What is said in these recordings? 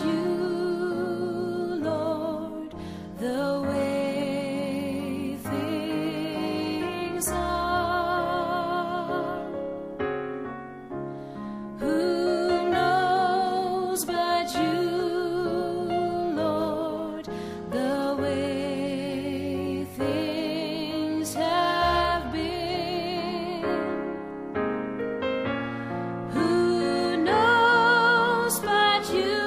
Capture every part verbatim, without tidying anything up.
you, Lord, the way things are. Who knows but you, Lord, the way things have been? Who knows but you,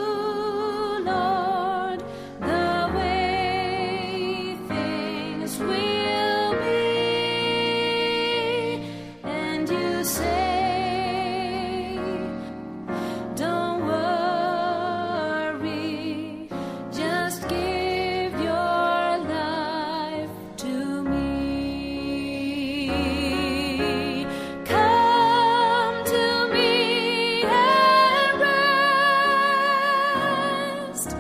Lord, the way things will be? And you say, don't worry, just give your life to me. Come to me and rest.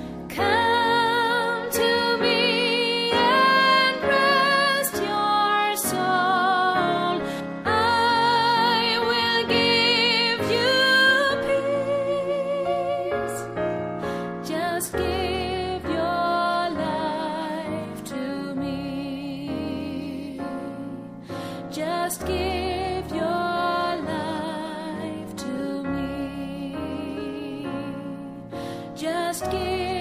Come to me and rest your soul. I will give you peace. Just give your life to me. Just give your life to me. Just give